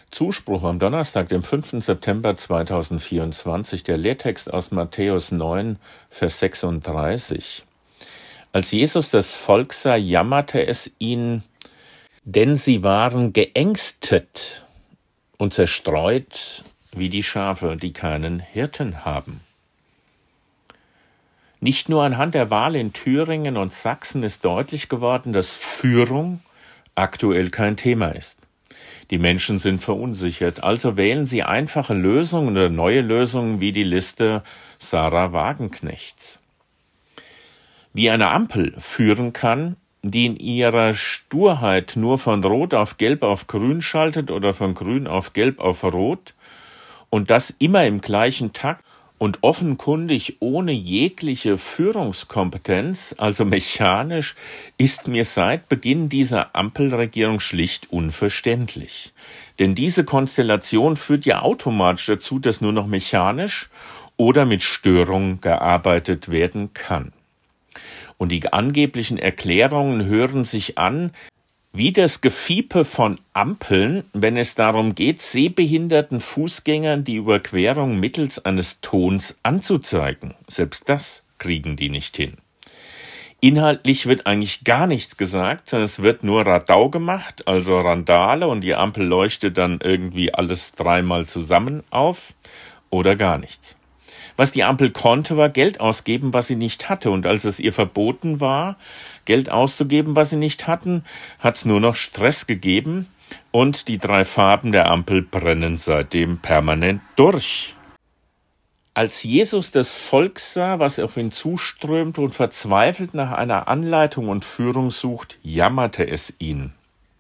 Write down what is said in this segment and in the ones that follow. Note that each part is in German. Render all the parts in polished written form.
Zuspruch am Donnerstag, dem 5. September 2024, der Lehrtext aus Matthäus 9, Vers 36. Als Jesus das Volk sah, jammerte es ihn, denn sie waren geängstet und zerstreut wie die Schafe, die keinen Hirten haben. Nicht nur anhand der Wahl in Thüringen und Sachsen ist deutlich geworden, dass Führung aktuell kein Thema ist. Die Menschen sind verunsichert, also wählen sie einfache Lösungen oder neue Lösungen wie die Liste Sarah Wagenknechts. Wie eine Ampel führen kann, die in ihrer Sturheit nur von Rot auf Gelb auf Grün schaltet oder von Grün auf Gelb auf Rot und das immer im gleichen Takt und offenkundig ohne jegliche Führungskompetenz, also mechanisch, ist mir seit Beginn dieser Ampelregierung schlicht unverständlich. Denn diese Konstellation führt ja automatisch dazu, dass nur noch mechanisch oder mit Störung gearbeitet werden kann. Und die angeblichen Erklärungen hören sich an wie das Gefiepe von Ampeln, wenn es darum geht, sehbehinderten Fußgängern die Überquerung mittels eines Tons anzuzeigen. Selbst das kriegen die nicht hin. Inhaltlich wird eigentlich gar nichts gesagt, sondern es wird nur Radau gemacht, also Randale, und die Ampel leuchtet dann irgendwie alles dreimal zusammen auf oder gar nichts. Was die Ampel konnte, war Geld ausgeben, was sie nicht hatte. Und als es ihr verboten war, Geld auszugeben, was sie nicht hatten, hat es nur noch Stress gegeben. Und die 3 Farben der Ampel brennen seitdem permanent durch. Als Jesus das Volk sah, was auf ihn zuströmt und verzweifelt nach einer Anleitung und Führung sucht, jammerte es ihn.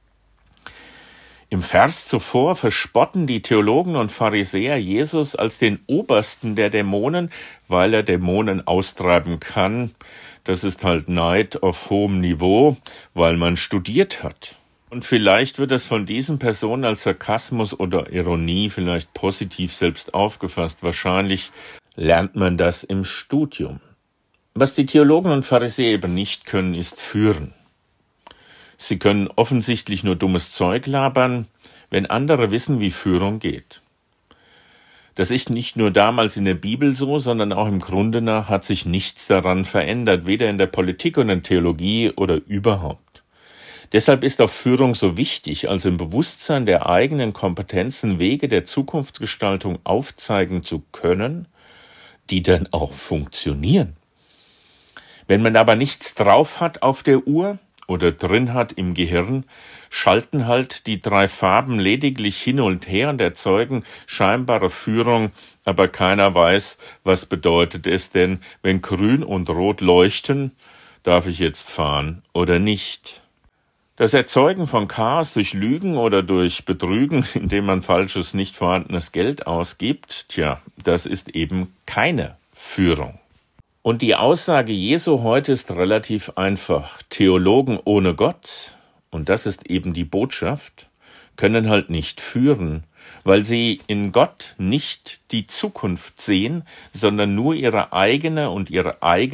Im Vers zuvor verspotten die Theologen und Pharisäer Jesus als den Obersten der Dämonen, weil er Dämonen austreiben kann. Das ist halt Neid auf hohem Niveau, weil man studiert hat. Und vielleicht wird es von diesen Personen als Sarkasmus oder Ironie vielleicht positiv selbst aufgefasst. Wahrscheinlich lernt man das im Studium. Was die Theologen und Pharisäer eben nicht können, ist führen. Sie können offensichtlich nur dummes Zeug labern, wenn andere wissen, wie Führung geht. Das ist nicht nur damals in der Bibel so, sondern auch im Grunde nach hat sich nichts daran verändert, weder in der Politik und in der Theologie oder überhaupt. Deshalb ist auch Führung so wichtig, also im Bewusstsein der eigenen Kompetenzen Wege der Zukunftsgestaltung aufzeigen zu können, die dann auch funktionieren. Wenn man aber nichts drauf hat auf der Uhr oder drin hat im Gehirn, schalten halt die 3 Farben lediglich hin und her und erzeugen scheinbare Führung, aber keiner weiß, was bedeutet es denn, wenn Grün und Rot leuchten, darf ich jetzt fahren oder nicht? Das Erzeugen von Chaos durch Lügen oder durch Betrügen, indem man falsches, nicht vorhandenes Geld ausgibt, das ist eben keine Führung. Und die Aussage Jesu heute ist relativ einfach. Theologen ohne Gott, und das ist eben die Botschaft, können halt nicht führen, weil sie in Gott nicht die Zukunft sehen, sondern nur ihre eigene und ihren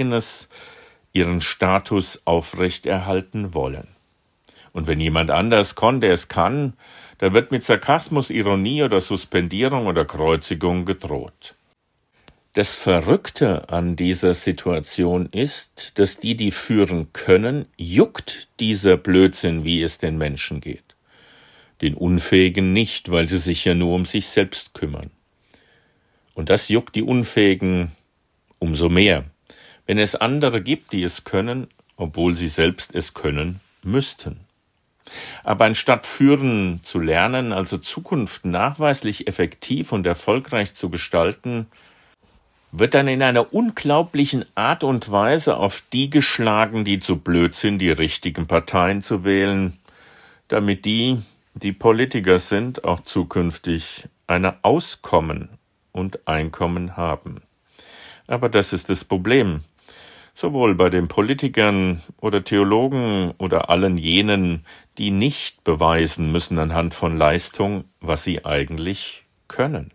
Status aufrechterhalten wollen. Und wenn jemand anders der es kann, da wird mit Sarkasmus, Ironie oder Suspendierung oder Kreuzigung gedroht. Das Verrückte an dieser Situation ist, dass die führen können, juckt dieser Blödsinn, wie es den Menschen geht. Den Unfähigen nicht, weil sie sich ja nur um sich selbst kümmern. Und das juckt die Unfähigen umso mehr, wenn es andere gibt, die es können, obwohl sie selbst es können müssten. Aber anstatt führen zu lernen, also Zukunft nachweislich effektiv und erfolgreich zu gestalten, wird dann in einer unglaublichen Art und Weise auf die geschlagen, die zu blöd sind, die richtigen Parteien zu wählen, damit die Politiker sind, auch zukünftig ein Auskommen und Einkommen haben. Aber das ist das Problem. Sowohl bei den Politikern oder Theologen oder allen jenen, die nicht beweisen müssen anhand von Leistung, was sie eigentlich können.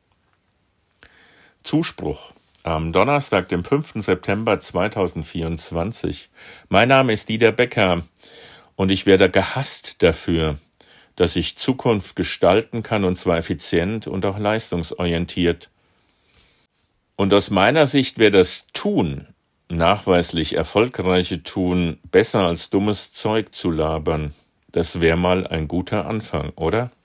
Zuspruch am Donnerstag, dem 5. September 2024. Mein Name ist Dieter Becker und ich werde gehasst dafür, dass ich Zukunft gestalten kann, und zwar effizient und auch leistungsorientiert. Und aus meiner Sicht wäre das Tun, nachweislich erfolgreiche Tun, besser als dummes Zeug zu labern. Das wäre mal ein guter Anfang, oder?